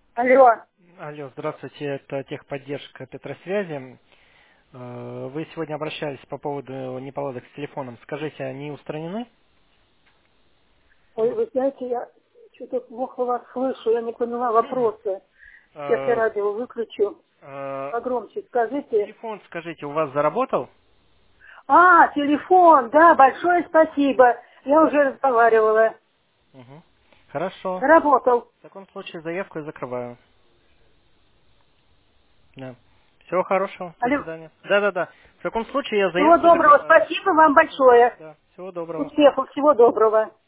Алло. Алло, здравствуйте, это техподдержка Петросвязи. Вы сегодня обращались по поводу неполадок с телефоном. Скажите, они устранены? Ой, вы знаете, я что-то плохо вас слышу, я не поняла Мгм. вопроса. Сейчас я Э, радио выключу. э, Погромче скажите. Телефон, скажите, у вас заработал? А, телефон, да, большое спасибо. Я уже разговаривала. Мгм. Хорошо. Заработал. В таком случае заявку я закрываю. Да. Всего хорошего. До Алло. свидания. Да. В таком случае я Всего заявку доброго, закрываю. спасибо вам большое. Да. Всего доброго. Успехов, всего доброго.